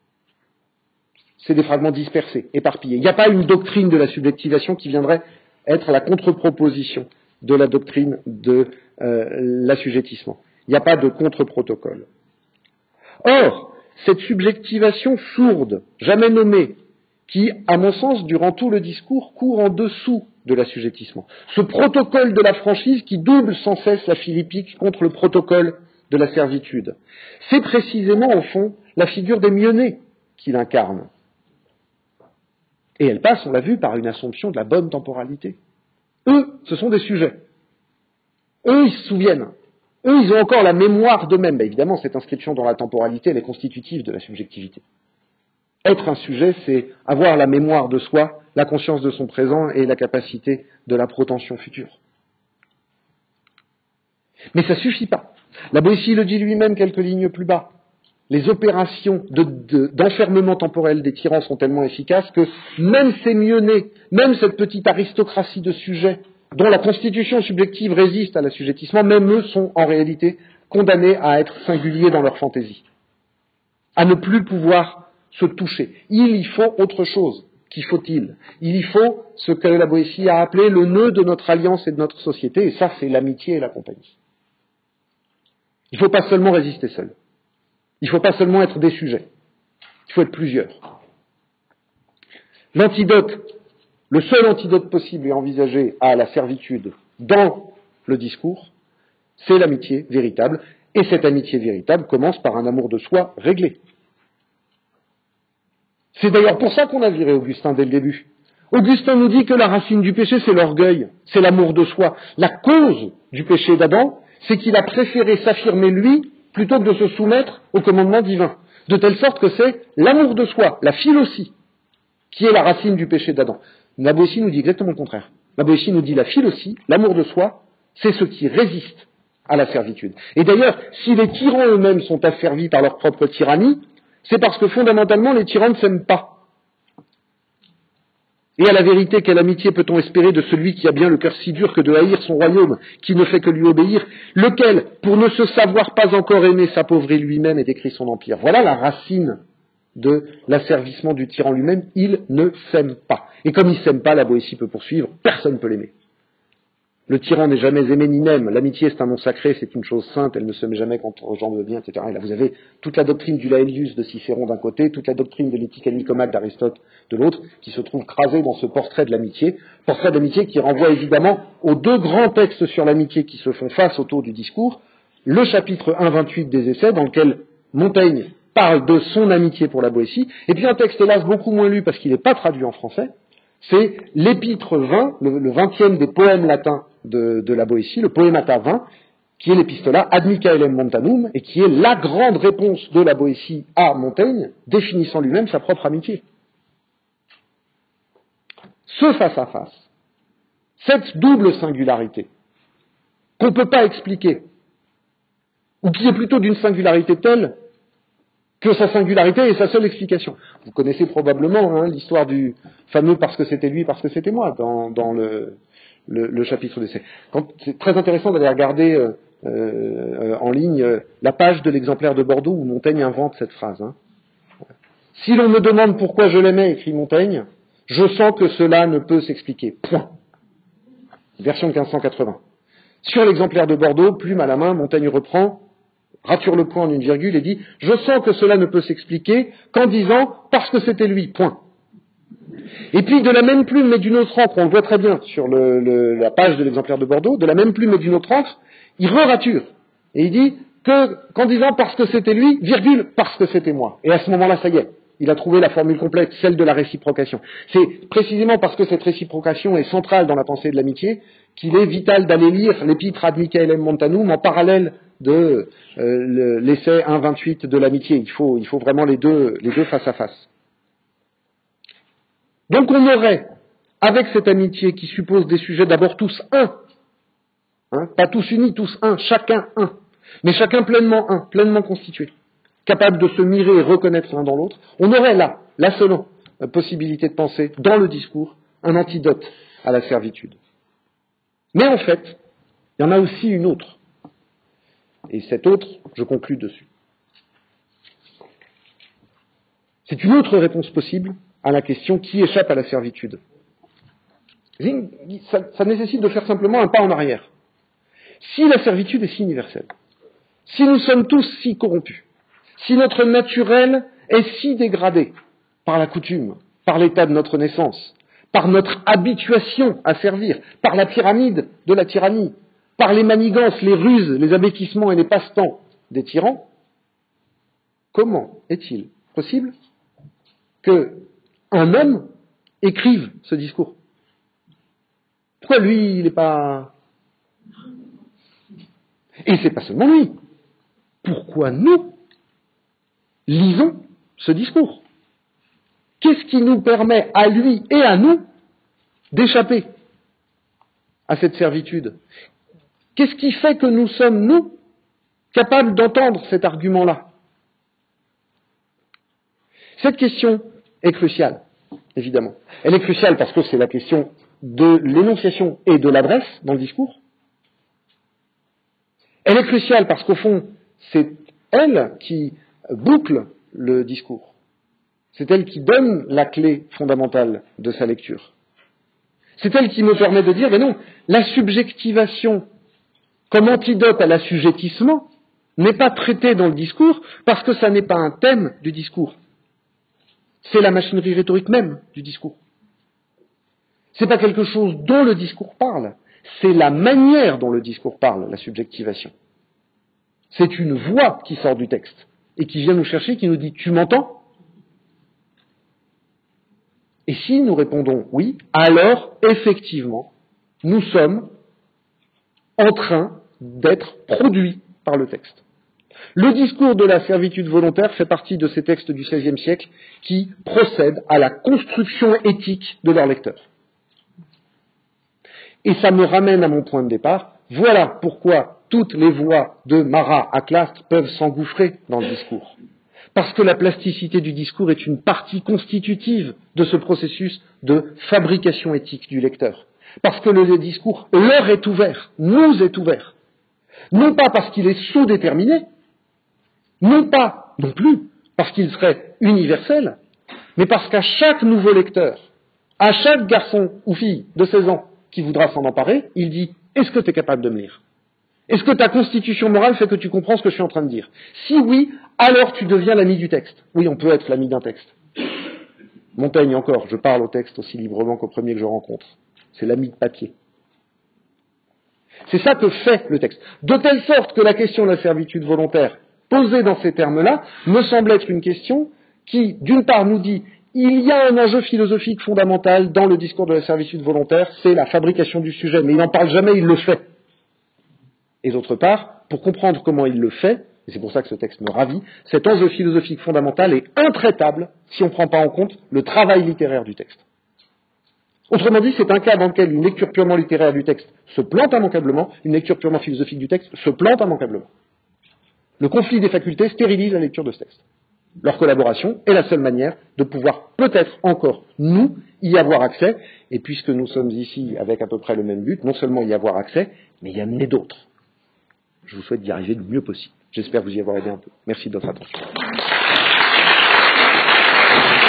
C'est des fragments dispersés, éparpillés. Il n'y a pas une doctrine de la subjectivation qui viendrait être la contre-proposition de la doctrine de l'assujettissement. Il n'y a pas de contre-protocole. Or, cette subjectivation sourde, jamais nommée, qui, à mon sens, durant tout le discours, court en dessous de l'assujettissement. Ce protocole de la franchise qui double sans cesse la philippique contre le protocole de la servitude. C'est précisément, au fond, la figure des mieux-nés qu'il incarne. Et elle passe, on l'a vu, par une assomption de la bonne temporalité. Eux, ce sont des sujets. Eux, ils se souviennent. Eux, ils ont encore la mémoire d'eux-mêmes. Évidemment, cette inscription dans la temporalité, elle est constitutive de la subjectivité. Être un sujet, c'est avoir la mémoire de soi, la conscience de son présent et la capacité de la protension future. Mais ça suffit pas. La Boétie le dit lui-même quelques lignes plus bas. Les opérations d'enfermement temporel des tyrans sont tellement efficaces que même ces mieux-nés, même cette petite aristocratie de sujets dont la constitution subjective résiste à l'assujettissement, même eux sont en réalité condamnés à être singuliers dans leur fantaisie, à ne plus pouvoir se toucher. Il y faut autre chose. Qu'y faut-il? Il y faut ce que la Boétie a appelé le nœud de notre alliance et de notre société, et ça c'est l'amitié et la compagnie. Il ne faut pas seulement résister seul. Il ne faut pas seulement être des sujets. Il faut être plusieurs. L'antidote, le seul antidote possible et envisagé à la servitude dans le discours, c'est l'amitié véritable. Et cette amitié véritable commence par un amour de soi réglé. C'est d'ailleurs pour ça qu'on a viré Augustin dès le début. Augustin nous dit que la racine du péché, c'est l'orgueil, c'est l'amour de soi. La cause du péché d'Adam, c'est qu'il a préféré s'affirmer lui plutôt que de se soumettre au commandement divin. De telle sorte que c'est l'amour de soi, la philosie, qui est la racine du péché d'Adam. La Boétie nous dit exactement le contraire. La Boétie nous dit la philosie, l'amour de soi, c'est ce qui résiste à la servitude. Et d'ailleurs, si les tyrans eux-mêmes sont asservis par leur propre tyrannie, c'est parce que fondamentalement les tyrans ne s'aiment pas. Et à la vérité, quelle amitié peut-on espérer de celui qui a bien le cœur si dur que de haïr son royaume, qui ne fait que lui obéir, lequel, pour ne se savoir pas encore aimer, s'appauvrit lui-même et décrit son empire. Voilà la racine de l'asservissement du tyran lui-même, il ne s'aime pas. Et comme il ne s'aime pas, la Boétie peut poursuivre, personne ne peut l'aimer. Le tyran n'est jamais aimé ni n'aime. L'amitié, c'est un nom sacré, c'est une chose sainte, elle ne se met jamais contre aux gens de bien, etc. Et là, vous avez toute la doctrine du Laelius de Cicéron d'un côté, toute la doctrine de l'éthique à Nicomaque d'Aristote de l'autre, qui se trouve crasée dans ce portrait de l'amitié. Portrait d'amitié qui renvoie évidemment aux deux grands textes sur l'amitié qui se font face autour du discours. Le chapitre 1,28 des Essais, dans lequel Montaigne parle de son amitié pour la Boétie, et puis un texte, hélas, beaucoup moins lu parce qu'il n'est pas traduit en français, c'est l'épître 20, le 20e des poèmes latins de la Boétie, le Poemata 20, qui est l'épistola Ad Michaelem Montanum, et qui est la grande réponse de la Boétie à Montaigne, définissant lui-même sa propre amitié. Ce face-à-face, cette double singularité, qu'on ne peut pas expliquer, ou qui est plutôt d'une singularité telle que sa singularité est sa seule explication. Vous connaissez probablement l'histoire du fameux « parce que c'était lui, parce que c'était moi » dans le chapitre d'essai. C'est très intéressant d'aller regarder en ligne la page de l'exemplaire de Bordeaux où Montaigne invente cette phrase. Si l'on me demande pourquoi je l'aimais, écrit Montaigne, je sens que cela ne peut s'expliquer. Point. Version 1580. Sur l'exemplaire de Bordeaux, plume à la main, Montaigne reprend, rature le point en une virgule et dit « Je sens que cela ne peut s'expliquer qu'en disant « parce que c'était lui, point ». Et puis de la même plume mais d'une autre encre, on le voit très bien sur la page de l'exemplaire de Bordeaux, de la même plume mais d'une autre encre, il re-rature. Et il dit qu'en disant « parce que c'était lui, virgule, parce que c'était moi ». Et à ce moment-là, ça y est, il a trouvé la formule complète, celle de la réciprocation. C'est précisément parce que cette réciprocation est centrale dans la pensée de l'amitié qu'il est vital d'aller lire l'épître Ad Michaelem Montanum en parallèle de l'essai 1,28 de l'amitié. Il faut vraiment les deux face à face. Donc on aurait, avec cette amitié qui suppose des sujets d'abord tous un, pas tous unis, tous un, chacun un, mais chacun pleinement un, pleinement constitué, capable de se mirer et reconnaître l'un dans l'autre, on aurait là la seule possibilité de penser dans le discours un antidote à la servitude. Mais en fait, il y en a aussi une autre. Et cette autre, je conclus dessus. C'est une autre réponse possible à la question qui échappe à la servitude. Ça nécessite de faire simplement un pas en arrière. Si la servitude est si universelle, si nous sommes tous si corrompus, si notre naturel est si dégradé par la coutume, par l'état de notre naissance, par notre habituation à servir, par la pyramide de la tyrannie, par les manigances, les ruses, les abéquissements et les passe-temps des tyrans, comment est-il possible qu'un homme écrive ce discours? Pourquoi lui, il n'est pas... Et c'est pas seulement lui. Pourquoi nous lisons ce discours? Qu'est-ce qui nous permet à lui et à nous d'échapper à cette servitude? Qu'est-ce qui fait que nous sommes, nous, capables d'entendre cet argument-là? Cette question est cruciale, évidemment. Elle est cruciale parce que c'est la question de l'énonciation et de l'adresse dans le discours. Elle est cruciale parce qu'au fond, c'est elle qui boucle le discours. C'est elle qui donne la clé fondamentale de sa lecture. C'est elle qui me permet de dire, mais non, la subjectivation comme antidote à l'assujettissement n'est pas traitée dans le discours parce que ça n'est pas un thème du discours. C'est la machinerie rhétorique même du discours. C'est pas quelque chose dont le discours parle, c'est la manière dont le discours parle, la subjectivation. C'est une voix qui sort du texte et qui vient nous chercher, qui nous dit « tu m'entends ?» Et si nous répondons « oui », alors effectivement, nous sommes en train d'être produits par le texte. Le discours de la servitude volontaire fait partie de ces textes du XVIe siècle qui procèdent à la construction éthique de leur lecteur. Et ça me ramène à mon point de départ. Voilà pourquoi toutes les voix de Marat à Clastres peuvent s'engouffrer dans le discours. Parce que la plasticité du discours est une partie constitutive de ce processus de fabrication éthique du lecteur. Parce que le discours leur est ouvert, nous est ouvert. Non pas parce qu'il est sous-déterminé, non pas non plus parce qu'il serait universel, mais parce qu'à chaque nouveau lecteur, à chaque garçon ou fille de 16 ans qui voudra s'en emparer, il dit « Est-ce que tu es capable de me lire ? Est-ce que ta constitution morale fait que tu comprends ce que je suis en train de dire ? Si oui, alors tu deviens l'ami du texte. » Oui, on peut être l'ami d'un texte. Montaigne encore, je parle au texte aussi librement qu'au premier que je rencontre. C'est l'ami de papier. C'est ça que fait le texte. De telle sorte que la question de la servitude volontaire, posée dans ces termes-là, me semble être une question qui, d'une part, nous dit il y a un enjeu philosophique fondamental dans le discours de la servitude volontaire, c'est la fabrication du sujet, mais il n'en parle jamais, il le fait. Et d'autre part, pour comprendre comment il le fait, et c'est pour ça que ce texte me ravit, cet enjeu philosophique fondamental est intraitable si on ne prend pas en compte le travail littéraire du texte. Autrement dit, c'est un cas dans lequel une lecture purement littéraire du texte se plante immanquablement, une lecture purement philosophique du texte se plante immanquablement. Le conflit des facultés stérilise la lecture de ce texte. Leur collaboration est la seule manière de pouvoir peut-être encore, nous, y avoir accès, et puisque nous sommes ici avec à peu près le même but, non seulement y avoir accès, mais y amener d'autres. Je vous souhaite d'y arriver le mieux possible. J'espère vous y avoir aidé un peu. Merci de votre attention.